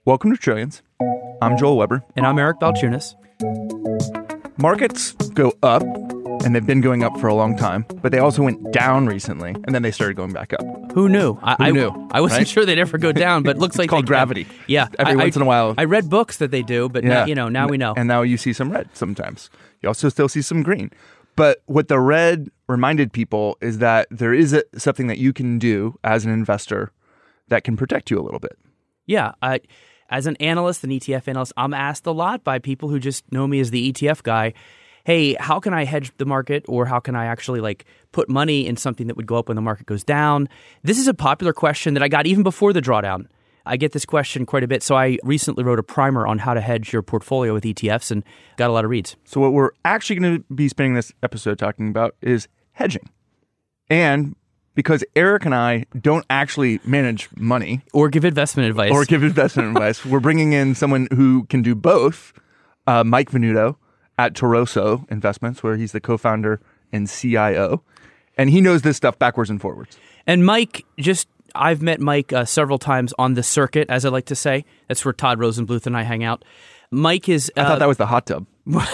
Welcome to Trillions. I'm Joel Weber. And I'm Eric Balchunas. Markets go up, and they've been going up for a long time, but they also went down recently, and then they started going back up. Who knew? Who knew? I wasn't sure they'd ever go down, but it looks like it's called they gravity. Can. Yeah. Every once in a while. I read books that they do, but now we know. And now you see some red sometimes. You also still see some green. But what the red reminded people is that there is something that you can do as an investor that can protect you a little bit. Yeah. As an analyst, an ETF analyst, I'm asked a lot by people who just know me as the ETF guy, hey, how can I hedge the market, or how can I actually put money in something that would go up when the market goes down? This is a popular question that I got even before the drawdown. I get this question quite a bit. So I recently wrote a primer on how to hedge your portfolio with ETFs and got a lot of reads. So what we're actually going to be spending this episode talking about is hedging. And because Eric and I don't actually manage money. Or give investment advice. We're bringing in someone who can do both, Mike Venuto at Toroso Investments, where he's the co-founder and CIO. And he knows this stuff backwards and forwards. And Mike, I've met Mike several times on the circuit, as I like to say. That's where Todd Rosenbluth and I hang out. Mike is... I thought that was the hot tub.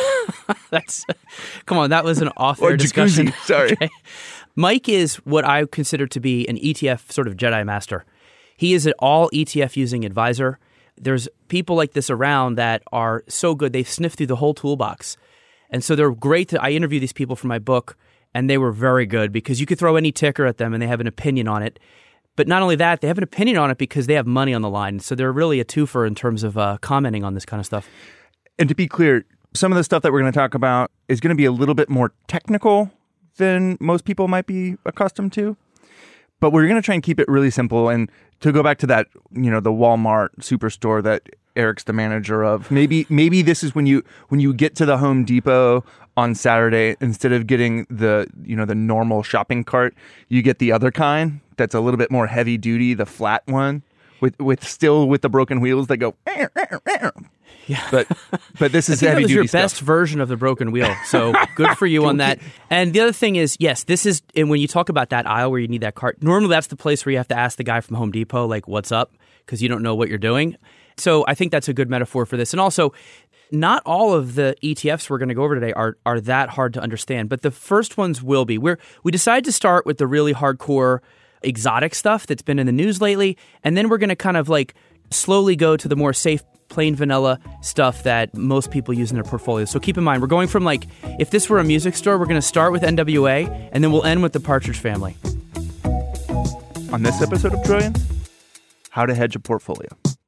Come on, that was an off-air discussion. Jacuzzi, sorry. Okay. Mike is what I consider to be an ETF sort of Jedi Master. He is an all ETF using advisor. There's people like this around that are so good. They've sniffed through the whole toolbox. And so they're great. I interview these people for my book, and they were very good because you could throw any ticker at them and they have an opinion on it. But not only that, they have an opinion on it because they have money on the line. So they're really a twofer in terms of commenting on this kind of stuff. And to be clear, some of the stuff that we're going to talk about is going to be a little bit more technical than most people might be accustomed to. But we're going to try and keep it really simple. And to go back to that, the Walmart superstore that Eric's the manager of, maybe this is when you get to the Home Depot on Saturday, instead of getting the normal shopping cart, you get the other kind that's a little bit more heavy duty, the flat one with the broken wheels that go. Yeah, but this is heavy duty stuff. That was your best version of the broken wheel. So good for you on that. And the other thing is, yes, this is, and when you talk about that aisle where you need that cart, normally that's the place where you have to ask the guy from Home Depot, what's up? Because you don't know what you're doing. So I think that's a good metaphor for this. And also, not all of the ETFs we're going to go over today are that hard to understand, but the first ones will be. We decided to start with the really hardcore exotic stuff that's been in the news lately, and then we're going to kind of slowly go to the more safe, plain vanilla stuff that most people use in their portfolios. So keep in mind, we're going from if this were a music store, we're going to start with NWA, and then we'll end with the Partridge Family. On this episode of Trillions, how to hedge a portfolio.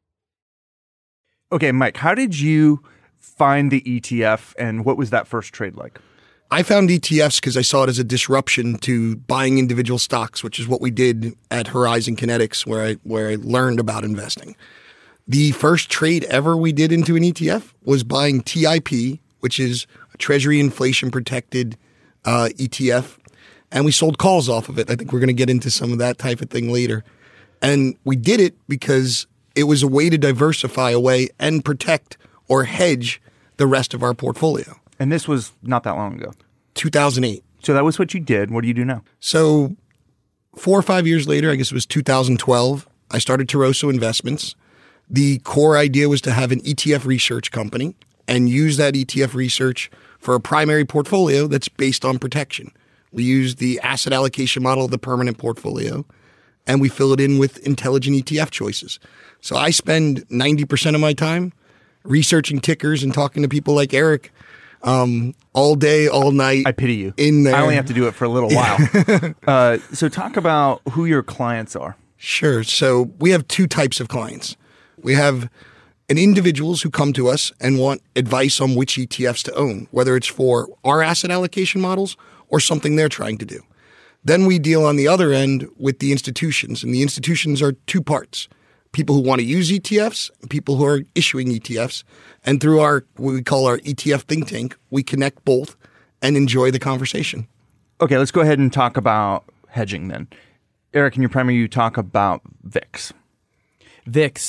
Okay, Mike, how did you find the ETF, and what was that first trade like? I found ETFs because I saw it as a disruption to buying individual stocks, which is what we did at Horizon Kinetics, where I learned about investing. The first trade ever we did into an ETF was buying TIP, which is a Treasury inflation protected ETF, and we sold calls off of it. I think we're going to get into some of that type of thing later. And we did it because it was a way to diversify away and protect or hedge the rest of our portfolio. And this was not that long ago. 2008. So that was what you did. What do you do now? So 4 or 5 years later, I guess it was 2012, I started Toroso Investments. The core idea was to have an ETF research company and use that ETF research for a primary portfolio that's based on protection. We use the asset allocation model of the permanent portfolio, and we fill it in with intelligent ETF choices. So I spend 90% of my time researching tickers and talking to people like Eric all day, all night. I pity you. In there. I only have to do it for a little while. So talk about who your clients are. Sure. So we have two types of clients. We have individuals who come to us and want advice on which ETFs to own, whether it's for our asset allocation models or something they're trying to do. Then we deal on the other end with the institutions, and the institutions are two parts. People who want to use ETFs and people who are issuing ETFs. And through what we call our ETF think tank, we connect both and enjoy the conversation. Okay, let's go ahead and talk about hedging then. Eric, in your primer, you talk about VIX. VIX,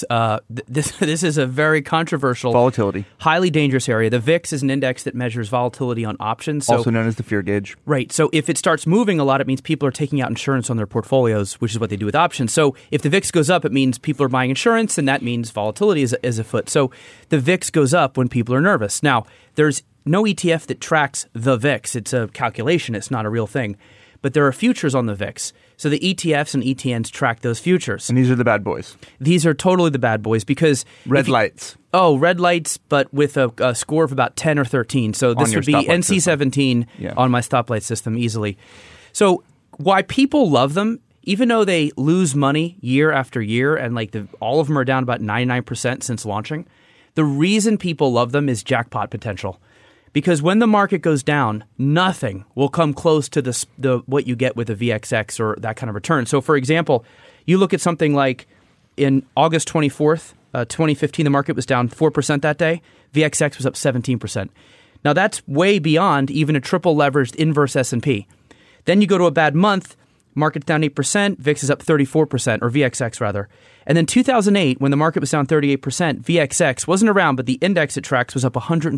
this is a very controversial, Volatility. highly dangerous area. The VIX is an index that measures volatility on options. So, Also known as the fear gauge. right. So if it starts moving a lot, it means people are taking out insurance on their portfolios, which is what they do with options. So if the VIX goes up, it means people are buying insurance, and that means volatility is afoot. So the VIX goes up when people are nervous. Now, there's no ETF that tracks the VIX. It's a calculation. It's not a real thing. But there are futures on the VIX. So the ETFs and ETNs track those futures. And these are the bad boys. These are totally the bad boys because Red lights. Oh, red lights, but with a score of about 10 or 13. So this your would be stoplight NC 17 Yeah. on my stoplight system easily. So why people love them, even though they lose money year after year, and like all of them are down about 99% since launching, the reason people love them is jackpot potential. Because when the market goes down, nothing will come close to the what you get with a VXX or that kind of return. So, for example, you look at something like in August 24th, 2015, the market was down 4% that day. VXX was up 17%. Now, that's way beyond even a triple leveraged inverse S&P. Then you go to a bad month, market's down 8%, VIX is up 34%, or VXX rather. And then 2008, when the market was down 38%, VXX wasn't around, but the index it tracks was up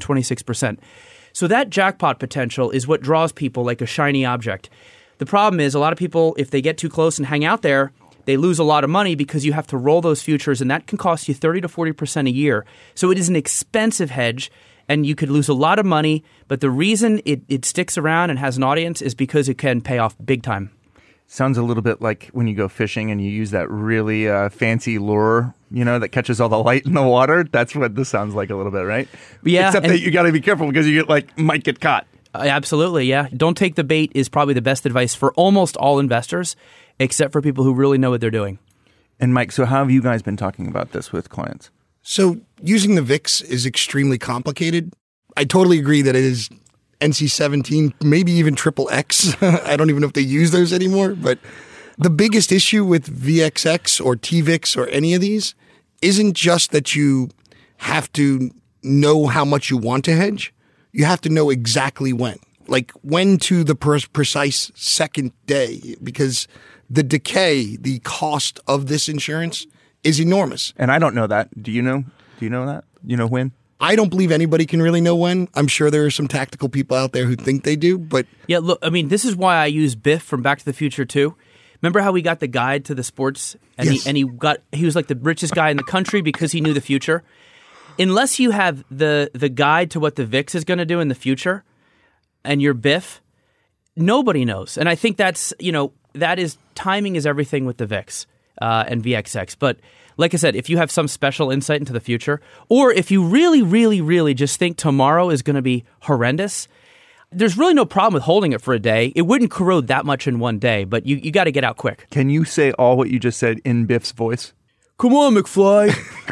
126%. So that jackpot potential is what draws people like a shiny object. The problem is a lot of people, if they get too close and hang out there, they lose a lot of money because you have to roll those futures, and that can cost you 30 to 40% a year. So it is an expensive hedge, and you could lose a lot of money, but the reason it sticks around and has an audience is because it can pay off big time. Sounds a little bit like when you go fishing and you use that really fancy lure, that catches all the light in the water. That's what this sounds like a little bit, right? Yeah. Except that you got to be careful because you might get caught. Absolutely, yeah. Don't take the bait is probably the best advice for almost all investors, except for people who really know what they're doing. And Mike, so how have you guys been talking about this with clients? So using the VIX is extremely complicated. I totally agree that it is NC 17, maybe even triple X. I don't even know if they use those anymore. But the biggest issue with VXX or TVIX or any of these isn't just that you have to know how much you want to hedge. You have to know exactly when. Like when to the precise second day, because the decay, the cost of this insurance is enormous. And I don't know that. Do you know? Do you know that? You know when? I don't believe anybody can really know when. I'm sure there are some tactical people out there who think they do, but yeah, look, I mean, this is why I use Biff from Back to the Future too. Remember how we got the guide to the sports, and yes. he was like the richest guy in the country because he knew the future. Unless you have the guide to what the VIX is going to do in the future, and you're Biff, nobody knows. And I think that's that is timing is everything with the VIX and VXX, but. Like I said, if you have some special insight into the future, or if you really, really, really just think tomorrow is going to be horrendous, there's really no problem with holding it for a day. It wouldn't corrode that much in one day, but you got to get out quick. Can you say all what you just said in Biff's voice? Come on, McFly.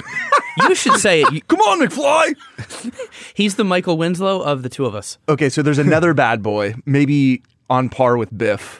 You should say it. Come on, McFly. He's the Michael Winslow of the two of us. Okay, so there's another bad boy, maybe on par with Biff.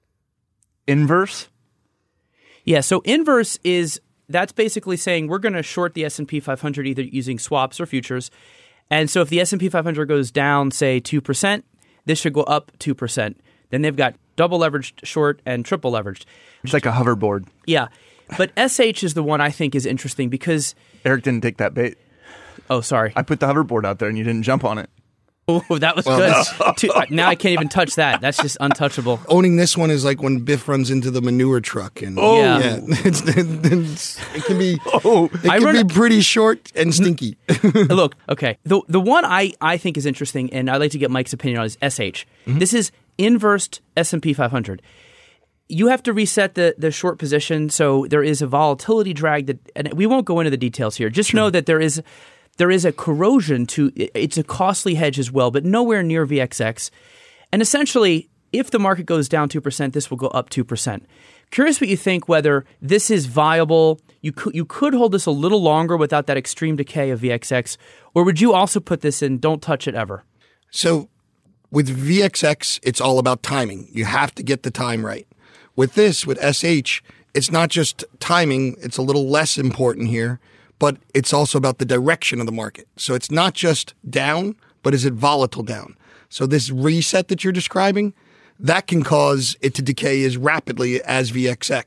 Inverse? Yeah, so inverse is... That's basically saying we're going to short the S&P 500 either using swaps or futures. And so if the S&P 500 goes down, say, 2%, this should go up 2%. Then they've got double leveraged short and triple leveraged. It's like a hoverboard. Yeah. But SH is the one I think is interesting because... Eric didn't take that bait. Oh, sorry. I put the hoverboard out there and you didn't jump on it. Oh, that was good. Now I can't even touch that. That's just untouchable. Owning this one is like when Biff runs into the manure truck, and it can be pretty short and stinky. Look, okay, the one I think is interesting, and I'd like to get Mike's opinion on is SH. Mm-hmm. This is inversed S&P 500. You have to reset the short position, so there is a volatility drag and we won't go into the details here. Just know that there is a corrosion to it's a costly hedge as well, but nowhere near VXX. And essentially, if the market goes down 2%, this will go up 2%. Curious what you think, whether this is viable. You could hold this a little longer without that extreme decay of VXX, or would you also put this in don't touch it ever? So with VXX, it's all about timing. You have to get the time right. With SH, it's not just timing. It's a little less important here. But it's also about the direction of the market. So it's not just down, but is it volatile down? So this reset that you're describing, that can cause it to decay as rapidly as VXX.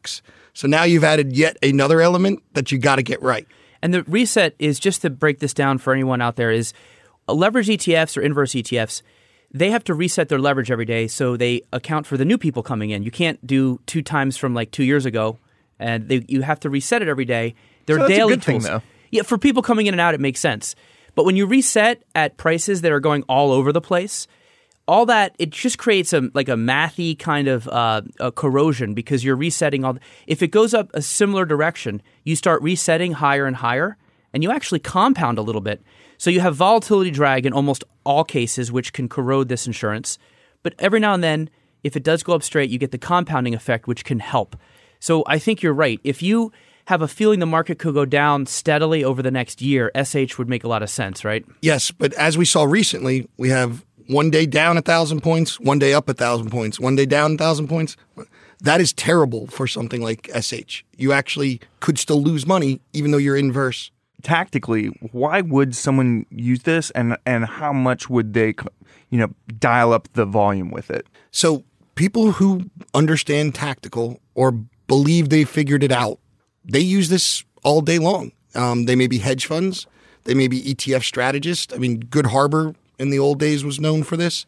So now you've added yet another element that you got to get right. And the reset is, just to break this down for anyone out there, is leverage ETFs or inverse ETFs. They have to reset their leverage every day, so they account for the new people coming in. You can't do 2 times from like 2 years ago, and you have to reset it every day. They're So that's daily a good tools. thing, though. Yeah, for people coming in and out, it makes sense. But when you reset at prices that are going all over the place, all that, it just creates a mathy kind of a corrosion, because you're resetting all. If it goes up a similar direction, you start resetting higher and higher, and you actually compound a little bit. So you have volatility drag in almost all cases, which can corrode this insurance. But every now and then, if it does go up straight, you get the compounding effect, which can help. So I think you're right. If you have a feeling the market could go down steadily over the next year, SH would make a lot of sense, right? Yes, but as we saw recently, we have one day down 1,000 points, one day up 1,000 points, one day down 1,000 points. That is terrible for something like SH. You actually could still lose money even though you're inverse. Tactically, why would someone use this, and how much would they, dial up the volume with it? So people who understand tactical or believe they figured it out, they use this all day long. They may be hedge funds. They may be ETF strategists. I mean, Good Harbor in the old days was known for this.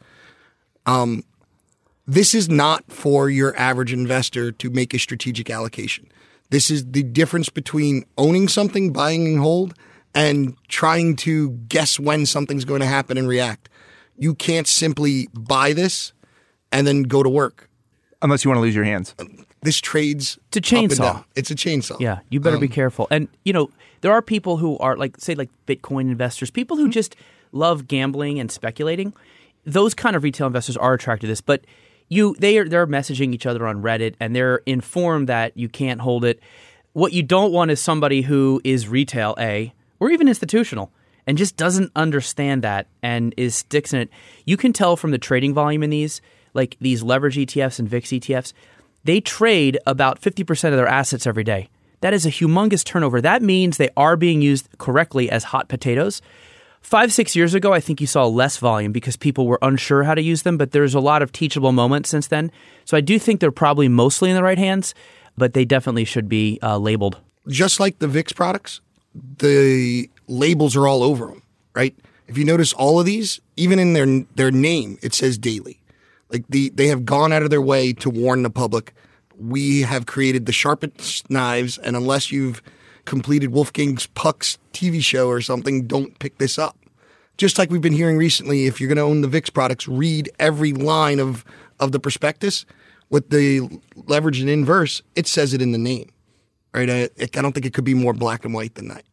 This is not for your average investor to make a strategic allocation. This is the difference between owning something, buying and hold, and trying to guess when something's going to happen and react. You can't simply buy this and then go to work. Unless you want to lose your hands. This trades It's a chainsaw. up and down. It's a chainsaw. Yeah, you better be careful. And, there are people who are like Bitcoin investors, people who just love gambling and speculating. Those kind of retail investors are attracted to this, but they're messaging each other on Reddit, and they're informed that you can't hold it. What you don't want is somebody who is retail, or even institutional, and just doesn't understand that and sticks in it. You can tell from the trading volume in these leverage ETFs and VIX ETFs, they trade about 50% of their assets every day. That is a humongous turnover. That means they are being used correctly as hot potatoes. 5-6 years ago, I think you saw less volume because people were unsure how to use them, but there's a lot of teachable moments since then. So I do think they're probably mostly in the right hands, but they definitely should be labeled. Just like the VIX products, the labels are all over them, right? If you notice all of these, even in their name, it says daily. Like they have gone out of their way to warn the public. We have created the sharpest knives, and unless you've completed Wolfgang Puck's TV show or something, don't pick this up. Just like we've been hearing recently, if you're going to own the VIX products, read every line of the prospectus. With the leverage and inverse, it says it in the name, right? I don't think it could be more black and white than that.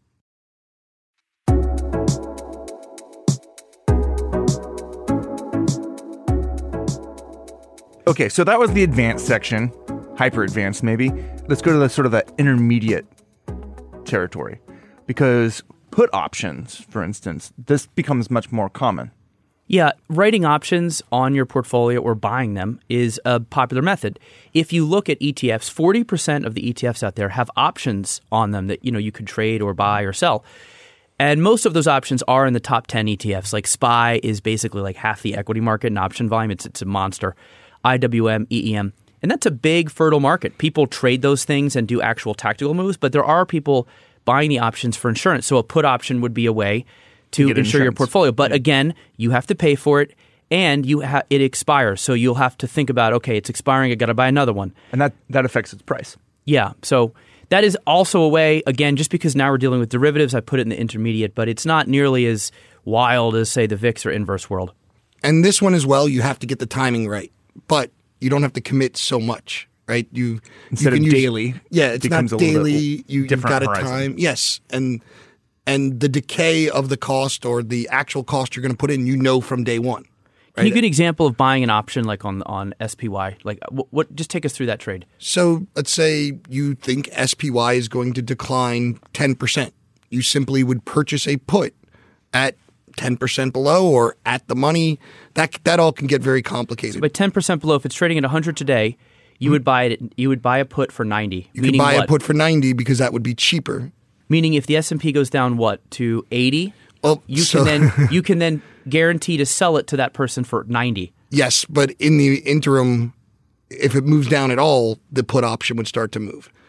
Okay, so that was the advanced section, hyper advanced maybe. Let's go to the sort of the intermediate territory, because put options, for instance, this becomes much more common. Yeah, writing options on your portfolio or buying them is a popular method. If you look at ETFs, 40% of the ETFs out there have options on them that you could trade or buy or sell. And most of those options are in the top 10 ETFs. Like SPY is basically like half the equity market in option volume. It's a monster. IWM, EEM. And that's a big, fertile market. People trade those things and do actual tactical moves, but there are people buying the options for insurance. So a put option would be a way to insure your portfolio. But again, you have to pay for it, and it expires. So you'll have to think about, okay, it's expiring, I got to buy another one. And that affects its price. Yeah. So that is also a way, again, just because now we're dealing with derivatives, I put it in the intermediate, but it's not nearly as wild as, say, the VIX or inverse world. And this one as well, you have to get the timing right, but you don't have to commit so much, right? Instead of daily, yeah, it's not daily. You've got a horizon. time, yes, and the decay of the cost or the actual cost you're going to put in, from day one. Can you give an example of buying an option like on SPY? Like, what? Just take us through that trade. So let's say you think SPY is going to decline 10%. You simply would purchase a put at 10% below or at the money. That all can get very complicated. So by 10% below, if it's trading at 100 today, you would buy it. You would buy a put for 90. You could buy a put for 90 because that would be cheaper. Meaning, if the S&P goes down to 80, you can then guarantee to sell it to that person for 90. Yes, but in the interim, if it moves down at all, the put option would start to move.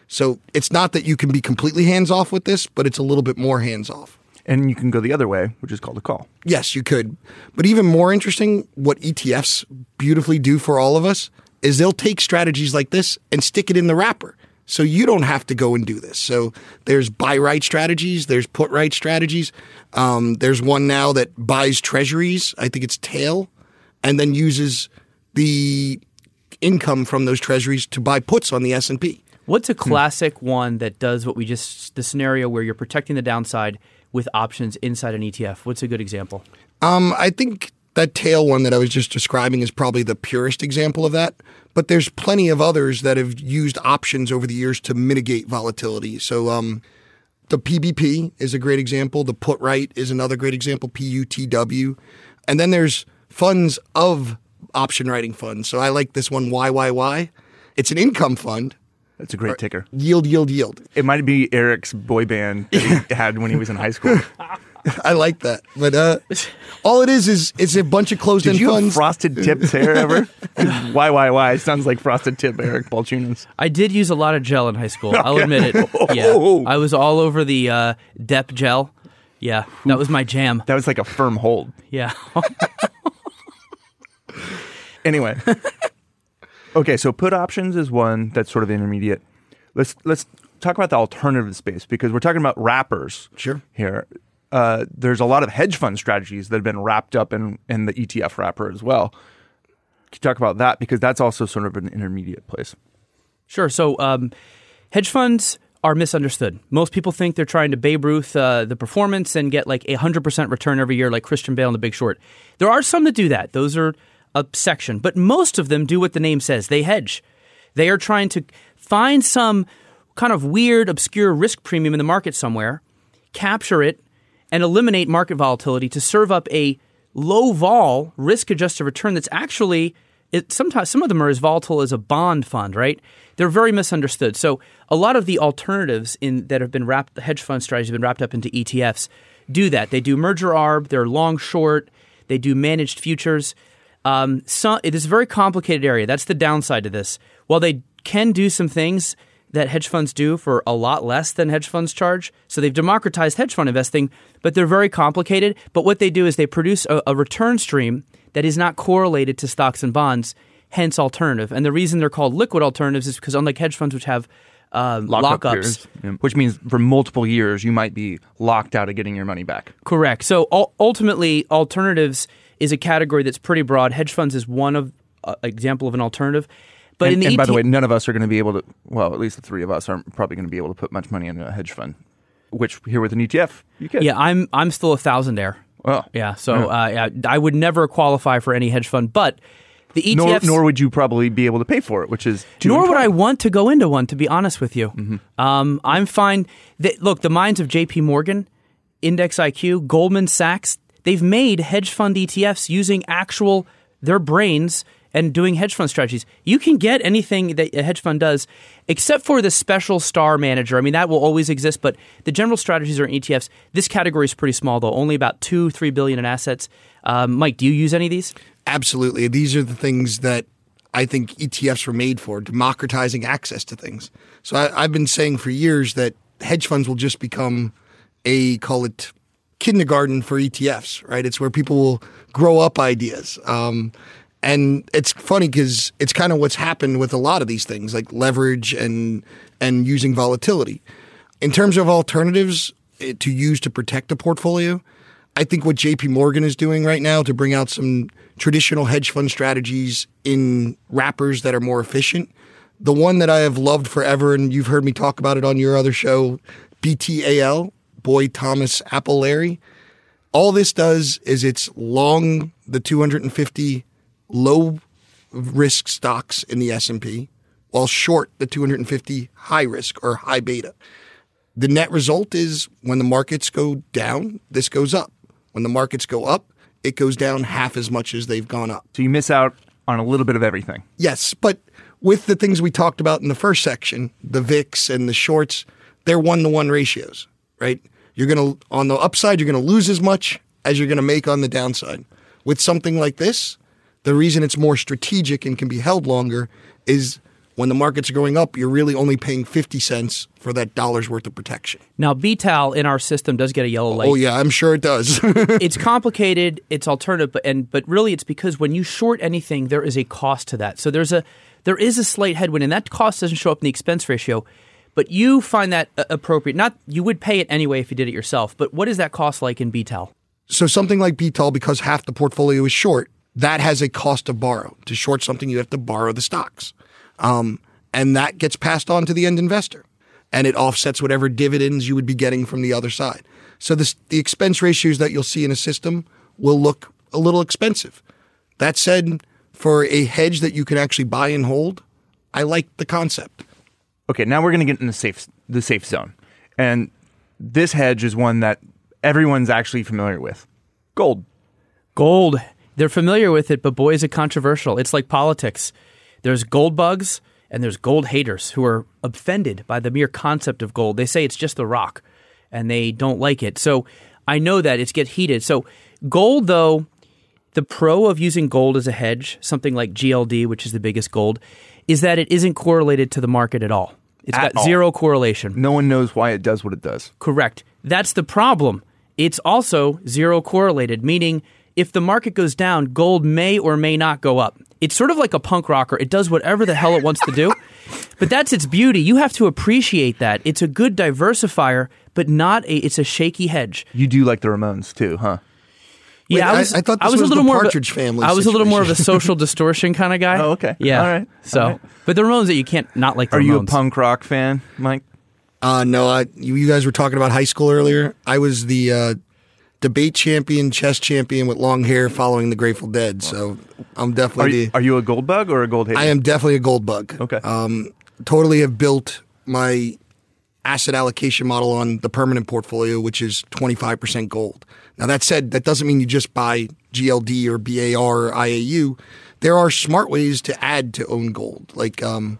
So it's not that you can be completely hands-off with this, but it's a little bit more hands-off. And you can go the other way, which is called a call. Yes, you could. But even more interesting, what ETFs beautifully do for all of us is they'll take strategies like this and stick it in the wrapper. So you don't have to go and do this. So there's buy right strategies. There's put right strategies. There's one now that buys treasuries. I think it's tail, and then uses the income from those treasuries to buy puts on the S&P. What's a classic one that does what we just, the scenario where you're protecting the downside with options inside an ETF? What's a good example? I think that tail one that I was just describing is probably the purest example of that. But there's plenty of others that have used options over the years to mitigate volatility. So the PBP is a great example. The put right is another great example, PUTW. And then there's funds of option writing funds. So I like this one, YYY. It's an income fund. That's a great ticker. Yield, yield, yield. It might be Eric's boy band that he had when he was in high school. I like that. But all it is a bunch of closed-end Did you funds. have frosted tips hair ever? YYY sounds like frosted tip Eric Balchunas. I did use a lot of gel in high school. I'll admit it. Yeah, I was all over the Dep gel. Yeah, that was my jam. That was like a firm hold. Yeah. Anyway. Okay, so put options is one that's sort of intermediate. Let's talk about the alternative space because we're talking about wrappers here. There's a lot of hedge fund strategies that have been wrapped up in the ETF wrapper as well. Can you talk about that? Because that's also sort of an intermediate place. Sure. So hedge funds are misunderstood. Most people think they're trying to Babe Ruth the performance and get like 100% return every year like Christian Bale in The Big Short. There are some that do that. Those are a section. But most of them do what the name says. They hedge. They are trying to find some kind of weird, obscure risk premium in the market somewhere, capture it, and eliminate market volatility to serve up a low vol risk-adjusted return that's actually sometimes some of them are as volatile as a bond fund, right? They're very misunderstood. So a lot of the alternatives that have been wrapped, the hedge fund strategies have been wrapped up into ETFs, do that. They do merger arb, they're long short, they do managed futures. It is a very complicated area. That's the downside to this. While they can do some things that hedge funds do for a lot less than hedge funds charge. So they've democratized hedge fund investing, but they're very complicated. But what they do is they produce a return stream that is not correlated to stocks and bonds, hence alternative. And the reason they're called liquid alternatives is because unlike hedge funds, which have lockups. Which means for multiple years, you might be locked out of getting your money back. Correct. So ultimately, alternatives is a category that's pretty broad. Hedge funds is one of example of an alternative. But and by the way, none of us are going to be able to, well, at least the three of us aren't probably going to be able to put much money into a hedge fund, which here with an ETF, you can. Yeah, I'm still a thousandaire. Oh. Yeah, so I would never qualify for any hedge fund, but the ETFs... Nor would you probably be able to pay for it, which is... Nor would I want to go into one, to be honest with you. Mm-hmm. I'm fine. Look, the minds of JP Morgan, Index IQ, Goldman Sachs, they've made hedge fund ETFs using their brains and doing hedge fund strategies. You can get anything that a hedge fund does, except for the special star manager. I mean, that will always exist, but the general strategies are in ETFs. This category is pretty small, though, only about $2-3 billion in assets. Mike, do you use any of these? Absolutely. These are the things that I think ETFs were made for, democratizing access to things. So I've been saying for years that hedge funds will just become call it kindergarten for ETFs, right? It's where people will grow up ideas. And it's funny because it's kind of what's happened with a lot of these things, like leverage and using volatility. In terms of alternatives to use to protect a portfolio, I think what JP Morgan is doing right now to bring out some traditional hedge fund strategies in wrappers that are more efficient. The one that I have loved forever, and you've heard me talk about it on your other show, BTAL, Boyd Thomas Apple Larry. All this does is it's long the 250 low risk stocks in the S&P while short the 250 high risk or high beta. The net result is when the markets go down, this goes up. When the markets go up, it goes down half as much as they've gone up. So you miss out on a little bit of everything. Yes, but with the things we talked about in the first section, the VIX and the shorts, they're 1-to-1 ratios, right? On the upside, you're going to lose as much as you're going to make on the downside. With something like this, the reason it's more strategic and can be held longer is When the markets are going up, you're really only paying 50 cents for that dollar's worth of protection. Now, BTAL in our system does get a yellow light. Oh, yeah, I'm sure it does. It's complicated. It's alternative, but really it's because when you short anything, there is a cost to that. So there is a slight headwind, and that cost doesn't show up in the expense ratio. But you find that appropriate. Not you would pay it anyway if you did it yourself. But what is that cost like in BTAL? So something like BTAL, because half the portfolio is short, that has a cost to borrow. To short something, you have to borrow the stocks. And that gets passed on to the end investor. And it offsets whatever dividends you would be getting from the other side. So the expense ratios that you'll see in a system will look a little expensive. That said, for a hedge that you can actually buy and hold, I like the concept. Okay, now we're going to get in the safe zone. And this hedge is one that everyone's actually familiar with. Gold. Gold. They're familiar with it, but boy, is it controversial. It's like politics. There's gold bugs and there's gold haters who are offended by the mere concept of gold. They say it's just the rock and they don't like it. So I know that it's get heated. So gold, though, the pro of using gold as a hedge, something like GLD, which is the biggest gold, is that it isn't correlated to the market at all. It's got zero correlation. No one knows why it does what it does. Correct. That's the problem. It's also zero correlated, meaning if the market goes down, gold may or may not go up. It's sort of like a punk rocker. It does whatever the hell it wants to do. But that's its beauty. You have to appreciate that. It's a good diversifier, but it's a shaky hedge. You do like the Ramones too, huh? Yeah, Wait, I thought this was the Partridge Family I was a little more of a situation. social distortion kind of guy. Oh, okay. Yeah. All right. So, All right. But the Ramones, that you can't not like the Ramones. Are you a punk rock fan, Mike? No, you guys were talking about high school earlier. I was the debate champion, chess champion with long hair following the Grateful Dead. So I'm definitely Are you a gold bug or a gold hater? I am definitely a gold bug. Okay. Totally have built my asset allocation model on the permanent portfolio, which is 25% gold. Now, that said, that doesn't mean you just buy GLD or BAR or IAU. There are smart ways to add to own gold. Like,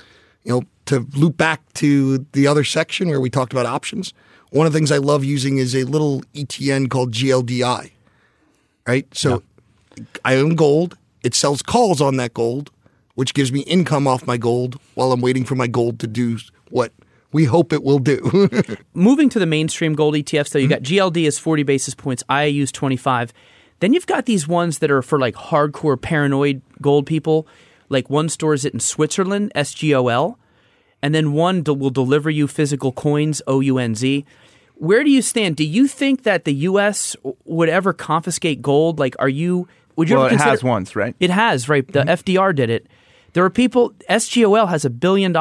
to loop back to the other section where we talked about options, one of the things I love using is a little ETN called GLDI, right? So I own gold. It sells calls on that gold, which gives me income off my gold while I'm waiting for my gold to do what we hope it will do. Moving to the mainstream gold ETFs, though, you got GLD is 40 basis points, IAU is 25. Then you've got these ones that are for like hardcore paranoid gold people. Like one stores it in Switzerland, SGOL, and then one will deliver you physical coins, OUNZ. Where do you stand? Do you think that the U.S. would ever confiscate gold? Like, would you ever it consider? has once, right? It has, right? The FDR did it. There are people, SGOL has $1 billion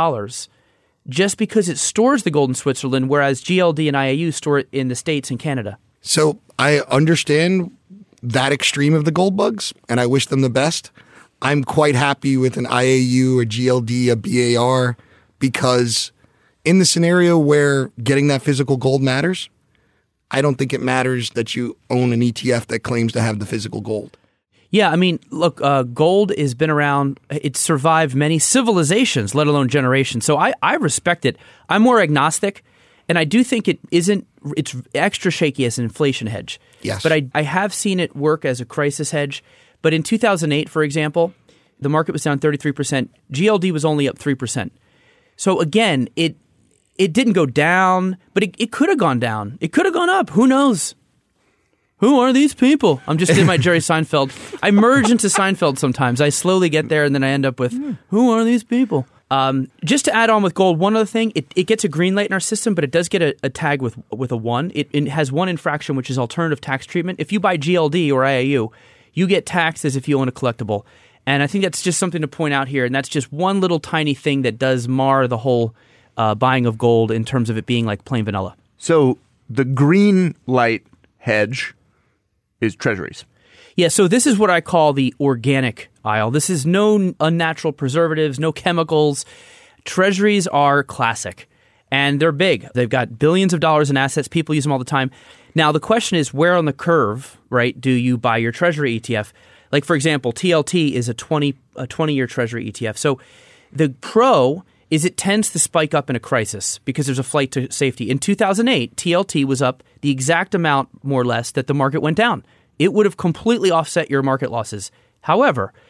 just because it stores the gold in Switzerland, whereas GLD and IAU store it in the States and Canada. So I understand that extreme of the gold bugs, and I wish them the best. I'm quite happy with an IAU, a GLD, a BAR, because in the scenario where getting that physical gold matters, I don't think it matters that you own an ETF that claims to have the physical gold. Yeah, I mean, look, gold has been around. It's survived many civilizations, let alone generations. So I respect it. I'm more agnostic, and I do think it's extra shaky as an inflation hedge. Yes. But I have seen it work as a crisis hedge. But in 2008, for example, the market was down 33%. GLD was only up 3%. So again, it didn't go down, but it could have gone down. It could have gone up. Who knows? Who are these people? I'm just in my Jerry Seinfeld. I merge into Seinfeld sometimes. I slowly get there, and then I end up with, who are these people? Just to add on with gold, one other thing, it gets a green light in our system, but it does get a tag with a 1. It has one infraction, which is alternative tax treatment. If you buy GLD or IAU, you get taxed as if you own a collectible. And I think that's just something to point out here, and that's just one little tiny thing that does mar the whole buying of gold in terms of it being like plain vanilla. So the green light hedge is treasuries. Yeah, so this is what I call the organic aisle. This is no unnatural preservatives, no chemicals. Treasuries are classic, and they're big. They've got billions of dollars in assets. People use them all the time. Now, the question is, where on the curve, right, do you buy your treasury ETF? Like, for example, TLT is a 20-year treasury ETF. So the pro is it tends to spike up in a crisis because there's a flight to safety. In 2008, TLT was up the exact amount, more or less, that the market went down. It would have completely offset your market losses. However,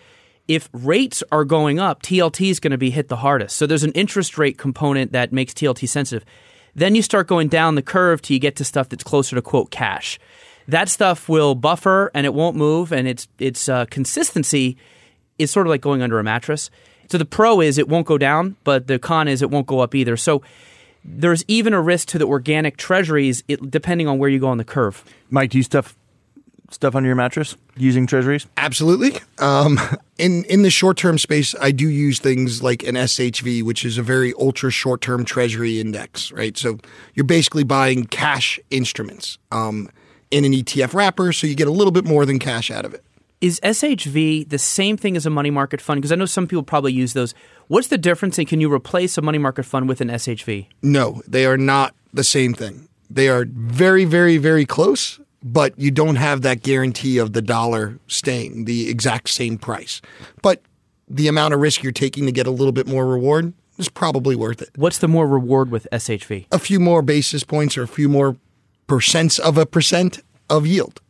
if rates are going up, TLT is going to be hit the hardest. So there's an interest rate component that makes TLT sensitive. Then you start going down the curve till you get to stuff that's closer to, quote, cash. That stuff will buffer and it won't move, and its consistency is sort of like going under a mattress. So the pro is it won't go down, but the con is it won't go up either. So there's even a risk to the organic treasuries depending on where you go on the curve. Mike, do you stuff under your mattress using treasuries? Absolutely. In the short-term space, I do use things like an SHV, which is a very ultra short-term treasury index, right? So you're basically buying cash instruments in an ETF wrapper, so you get a little bit more than cash out of it. Is SHV the same thing as a money market fund? Because I know some people probably use those. What's the difference, and can you replace a money market fund with an SHV? No, they are not the same thing. They are very, very, very close, but you don't have that guarantee of the dollar staying the exact same price. But the amount of risk you're taking to get a little bit more reward is probably worth it. What's the more reward with SHV? A few more basis points or a few more percents of a percent of yield.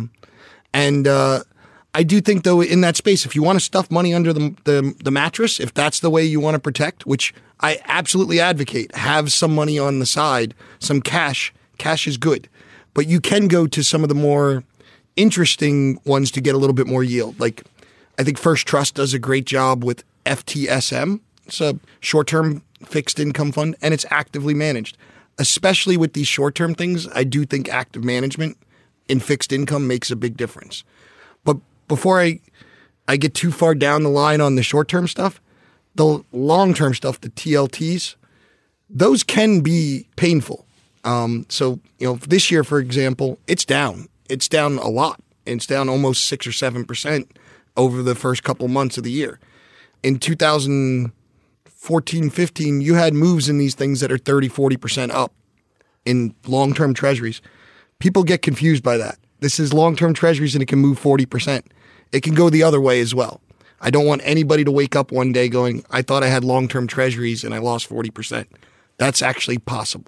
I do think, though, in that space, if you want to stuff money under the mattress, if that's the way you want to protect, which I absolutely advocate, have some money on the side, some cash. Cash is good. But you can go to some of the more interesting ones to get a little bit more yield. Like, I think First Trust does a great job with FTSM. It's a short-term fixed income fund, and it's actively managed. Especially with these short-term things, I do think active management in fixed income makes a big difference. But before I get too far down the line on the short-term stuff, the long-term stuff, the TLTs, those can be painful. So, this year, for example, it's down. It's down a lot. It's down almost 6 or 7% over the first couple months of the year. In 2014, 15, you had moves in these things that are 30, 40% up in long-term treasuries. People get confused by that. This is long-term treasuries and it can move 40%. It can go the other way as well. I don't want anybody to wake up one day going, I thought I had long-term treasuries and I lost 40%. That's actually possible.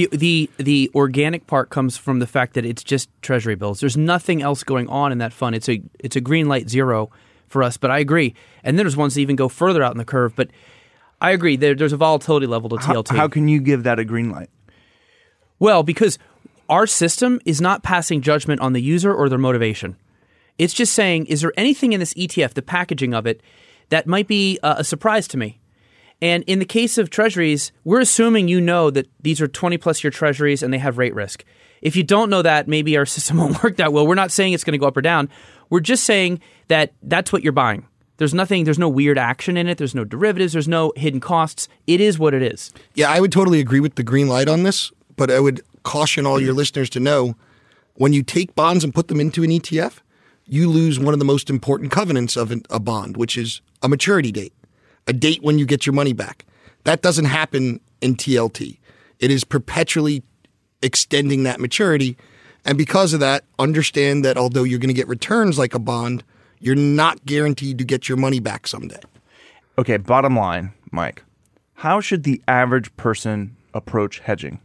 The organic part comes from the fact that it's just treasury bills. There's nothing else going on in that fund. It's a green light zero for us, but I agree. And then there's ones that even go further out in the curve, but I agree. There's a volatility level to TLT. How can you give that a green light? Well, because our system is not passing judgment on the user or their motivation. It's just saying, is there anything in this ETF, the packaging of it, that might be a surprise to me? And in the case of treasuries, we're assuming you know that these are 20-plus year treasuries and they have rate risk. If you don't know that, maybe our system won't work that well. We're not saying it's going to go up or down. We're just saying that that's what you're buying. There's no weird action in it. There's no derivatives. There's no hidden costs. It is what it is. Yeah, I would totally agree with the green light on this, but I would caution all your listeners to know when you take bonds and put them into an ETF, you lose one of the most important covenants of a bond, which is a maturity date, a date when you get your money back. That doesn't happen in TLT. It is perpetually extending that maturity. And because of that, understand that although you're going to get returns like a bond, you're not guaranteed to get your money back someday. Okay, bottom line, Mike, how should the average person approach hedging?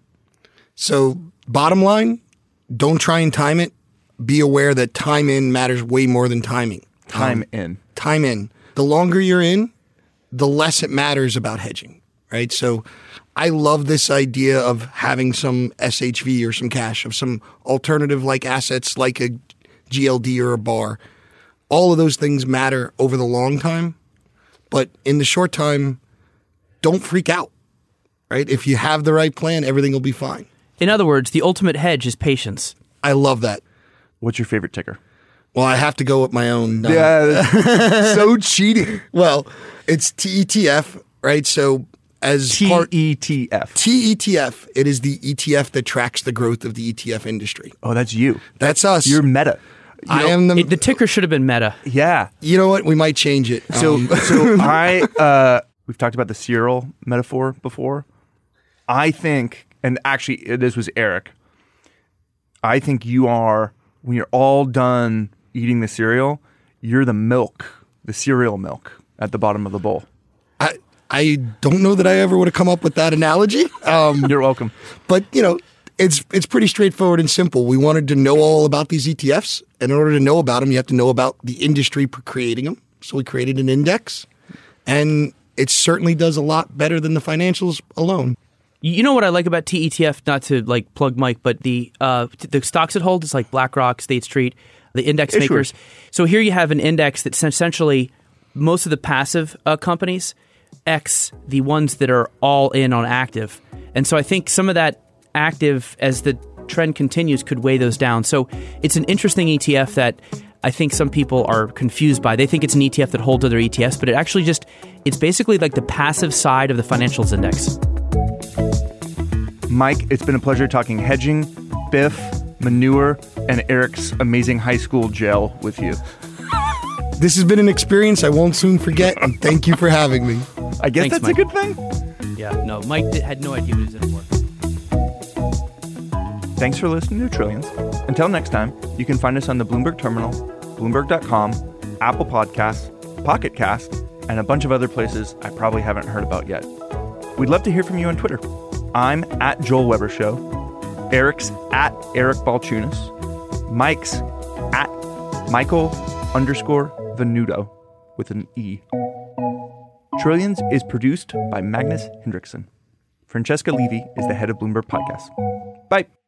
So bottom line, don't try and time it. Be aware that time in matters way more than timing. Time in. The longer you're in, the less it matters about hedging, right? So I love this idea of having some SHV or some cash, of some alternative like assets like a GLD or a bar. All of those things matter over the long time, but in the short time, don't freak out, right? If you have the right plan, everything will be fine. In other words, the ultimate hedge is patience. I love that. What's your favorite ticker? Well, I have to go with my own. Yeah, so cheating. Well, it's TETF, right? So as TETF. TETF, it is the ETF that tracks the growth of the ETF industry. Oh, that's you. That's us. You're Meta. I am the ticker should have been Meta. Yeah. You know what? We might change it. So we've talked about the cereal metaphor before. I think, and actually this was Eric, I think you are, when you're all done eating the cereal, you're the milk, the cereal milk at the bottom of the bowl. I don't know that I ever would have come up with that analogy. You're welcome. But, it's pretty straightforward and simple. We wanted to know all about these ETFs. And in order to know about them, you have to know about the industry creating them. So we created an index, and it certainly does a lot better than the financials alone. You know what I like about TETF, not to like plug Mike, but the stocks it holds is like BlackRock, State Street, the index makers. So here you have an index that's essentially most of the passive companies, X the ones that are all in on active. And so I think some of that active, as the trend continues, could weigh those down. So it's an interesting ETF that I think some people are confused by. They think it's an ETF that holds other ETFs, but it's basically like the passive side of the financials index. Mike, it's been a pleasure talking hedging, Biff, manure, and Eric's amazing high school gel with you. This has been an experience I won't soon forget, and thank you for having me. I guess Thanks, that's Mike. a good thing. Yeah, no, Mike had no idea what he was in for. Thanks for listening to Trillions. Until next time, you can find us on the Bloomberg Terminal, Bloomberg.com, Apple Podcasts, Pocket Cast, and a bunch of other places I probably haven't heard about yet. We'd love to hear from you on Twitter. I'm at Joel Weber Show. Eric's at Eric Balchunas. Mike's at Michael_Venuto with an E. Trillions is produced by Magnus Hendrickson. Francesca Levy is the head of Bloomberg Podcast. Bye.